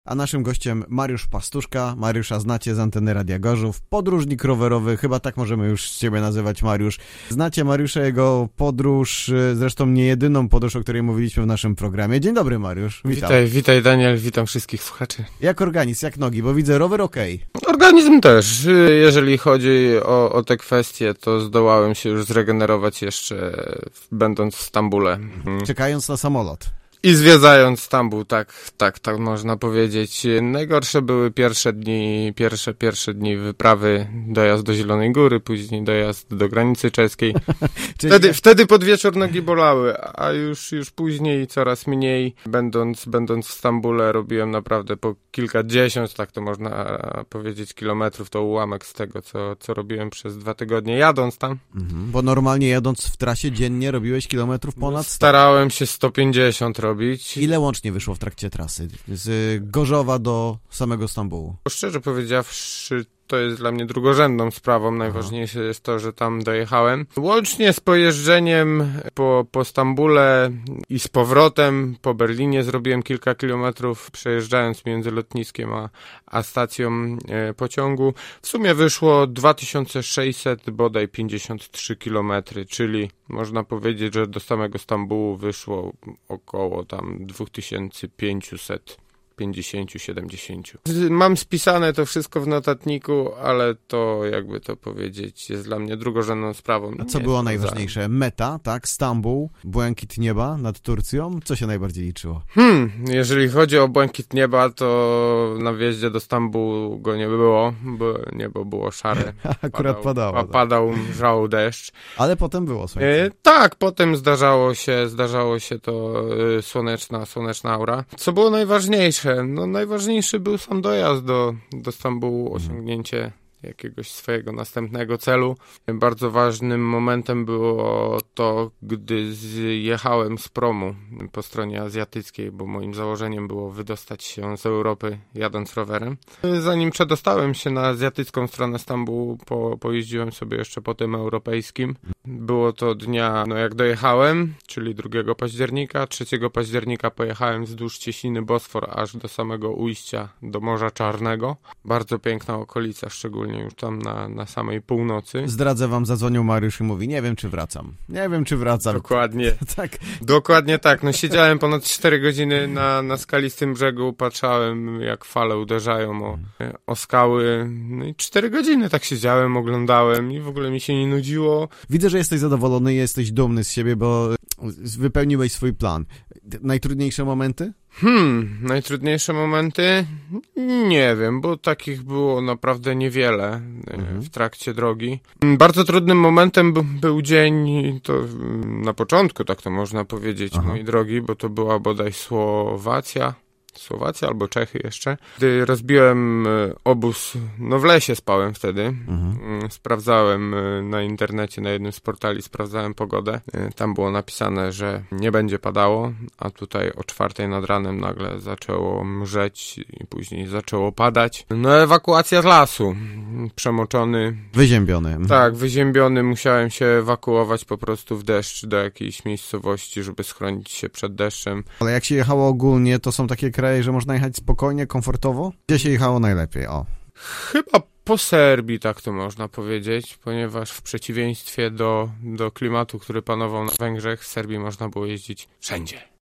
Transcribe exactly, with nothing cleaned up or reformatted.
A naszym gościem Mariusz Pastuszka. Mariusza znacie z anteny Radia Gorzów. Podróżnik rowerowy, chyba tak możemy już ciebie nazywać, Mariusz. Znacie Mariusza, jego podróż, zresztą nie jedyną podróż, o której mówiliśmy w naszym programie. Dzień dobry, Mariusz. Witam. Witaj, witaj Daniel, witam wszystkich słuchaczy. Jak organizm, jak nogi, bo widzę rower okej. Okay. Organizm też. Jeżeli chodzi o, o te kwestie, to zdołałem się już zregenerować jeszcze będąc w Stambule. Czekając na samolot. I zwiedzając Stambuł, tak, tak, tak można powiedzieć. Najgorsze były pierwsze dni, pierwsze, pierwsze dni wyprawy, dojazd do Zielonej Góry, później dojazd do granicy czeskiej. wtedy, ja... wtedy pod wieczór nogi bolały, a już, już później coraz mniej. Będąc, będąc w Stambule robiłem naprawdę po kilkadziesiąt, tak to można powiedzieć, kilometrów, to ułamek z tego, co, co robiłem przez dwa tygodnie jadąc tam. Mhm, bo normalnie jadąc w trasie dziennie robiłeś kilometrów ponad sto? Starałem się sto pięćdziesiąt robić. Robić. Ile łącznie wyszło w trakcie trasy? Z Gorzowa do samego Stambułu? Szczerze powiedziawszy, to jest dla mnie drugorzędną sprawą. Najważniejsze Aha. jest to, że tam dojechałem. Łącznie z pojeżdżeniem po, po Stambule i z powrotem po Berlinie zrobiłem kilka kilometrów, przejeżdżając między lotniskiem a, a stacją e, pociągu. W sumie wyszło dwa tysiące sześćset bodaj pięćdziesiąt trzy kilometry, czyli można powiedzieć, że do samego Stambułu wyszło około tam dwa tysiące pięćset pięćdziesiąt siedemdziesiąt. Mam spisane to wszystko w notatniku, ale to, jakby to powiedzieć, jest dla mnie drugorzędną sprawą. A co Nie, było najważniejsze? Meta, tak? Stambuł, błękit nieba nad Turcją? Co się najbardziej liczyło? Hmm, jeżeli chodzi o błękit nieba, to na wjeździe do Stambułu go nie było, bo niebo było szare. Akurat padał, padało. A padał mrzał deszcz. Ale potem było słońce. E, tak, potem zdarzało się, zdarzało się to e, słoneczna, słoneczna aura. Co było najważniejsze? No najważniejszy był sam dojazd do, do Stambułu, osiągnięcie jakiegoś swojego następnego celu. Bardzo ważnym momentem było to, gdy zjechałem z promu po stronie azjatyckiej, bo moim założeniem było wydostać się z Europy jadąc rowerem. Zanim przedostałem się na azjatycką stronę Stambułu, po, pojeździłem sobie jeszcze po tym europejskim. Było to dnia, no jak dojechałem, czyli drugiego października. trzeciego października pojechałem wzdłuż cieśniny Bosfor aż do samego ujścia do Morza Czarnego. Bardzo piękna okolica, szczególnie już tam na, na samej północy. Zdradzę wam, zadzwonił Mariusz i mówi, nie wiem czy wracam. Nie wiem czy wracam. Dokładnie. tak. Dokładnie tak. No siedziałem ponad cztery godziny na, na skalistym brzegu, patrzałem jak fale uderzają o, o skały. No i cztery godziny tak siedziałem, oglądałem i w ogóle mi się nie nudziło. Widzę, że jesteś zadowolony i jesteś dumny z siebie, bo wypełniłeś swój plan. Najtrudniejsze momenty? Hmm, najtrudniejsze momenty? Nie wiem, bo takich było naprawdę niewiele mhm. w trakcie drogi. Bardzo trudnym momentem b- był dzień, to na początku, tak to można powiedzieć, Aha. moi drogi, bo to była bodaj Słowacja. Słowacja albo Czechy jeszcze. Gdy rozbiłem obóz, no w lesie spałem wtedy, mhm. sprawdzałem na internecie, na jednym z portali, sprawdzałem pogodę. Tam było napisane, że nie będzie padało, a tutaj o czwartej nad ranem nagle zaczęło mrzeć i później zaczęło padać. No ewakuacja z lasu. Przemoczony. Wyziębiony. Tak, wyziębiony. Musiałem się ewakuować po prostu w deszcz do jakiejś miejscowości, żeby schronić się przed deszczem. Ale jak się jechało ogólnie, to są takie kraje, że można jechać spokojnie, komfortowo? Gdzie się jechało najlepiej? O. Chyba po Serbii, tak to można powiedzieć, ponieważ w przeciwieństwie do, do klimatu, który panował na Węgrzech, w Serbii można było jeździć wszędzie.